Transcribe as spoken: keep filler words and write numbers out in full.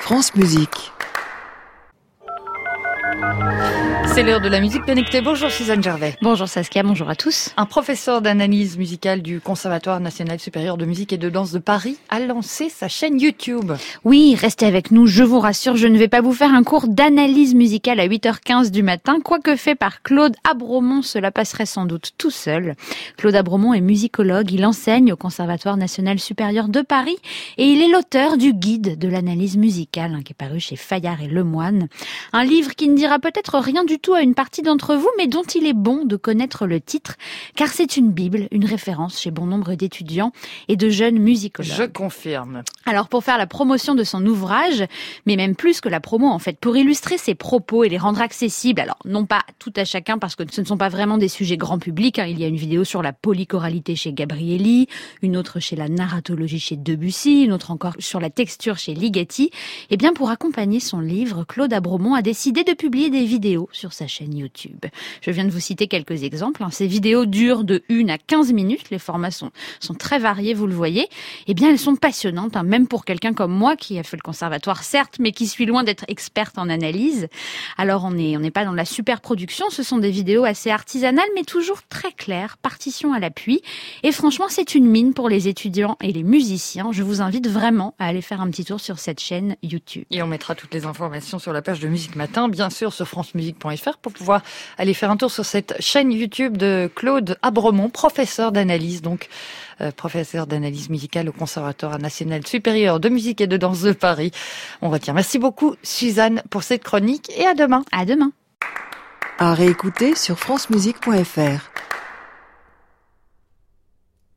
France Musique. C'est l'heure de la musique connectée. Bonjour Suzanne Gervais. Bonjour Saskia, bonjour à tous. Un professeur d'analyse musicale du Conservatoire national supérieur de musique et de danse de Paris a lancé sa chaîne YouTube. Oui, restez avec nous, je vous rassure, je ne vais pas vous faire un cours d'analyse musicale à huit heures quinze du matin, quoique fait par Claude Abromont, cela passerait sans doute tout seul. Claude Abromont est musicologue, il enseigne au Conservatoire national supérieur de Paris et il est l'auteur du guide de l'analyse musicale, hein, qui est paru chez Fayard et Lemoine. Un livre qui ne dira peut-être rien du tout à une partie d'entre vous, mais dont il est bon de connaître le titre, car c'est une bible, une référence chez bon nombre d'étudiants et de jeunes musicologues. Je confirme. Alors pour faire la promotion de son ouvrage, mais même plus que la promo en fait, pour illustrer ses propos et les rendre accessibles, alors non pas tout à chacun parce que ce ne sont pas vraiment des sujets grand public, hein. Il y a une vidéo sur la polychoralité chez Gabrieli, une autre chez la narratologie chez Debussy, une autre encore sur la texture chez Ligeti. Et bien pour accompagner son livre, Claude Abromont a décidé de publier des vidéos sur sa chaîne YouTube. Je viens de vous citer quelques exemples. Ces vidéos durent de une à quinze minutes. Les formats sont, sont très variés, vous le voyez. Eh bien, elles sont passionnantes, hein, même pour quelqu'un comme moi qui a fait le conservatoire, certes, mais qui suis loin d'être experte en analyse. Alors, on n'est on n'est pas dans la super production. Ce sont des vidéos assez artisanales, mais toujours très claires, partition à l'appui. Et franchement, c'est une mine pour les étudiants et les musiciens. Je vous invite vraiment à aller faire un petit tour sur cette chaîne YouTube. Et on mettra toutes les informations sur la page de Musique Matin, bien sûr, sur francemusique point f r pour pouvoir aller faire un tour sur cette chaîne YouTube de Claude Abromont, professeur d'analyse, donc euh, professeur d'analyse musicale au Conservatoire national supérieur de musique et de danse de Paris. On retient. Merci beaucoup Suzanne pour cette chronique et à demain. À demain. À réécouter sur francemusique point f r.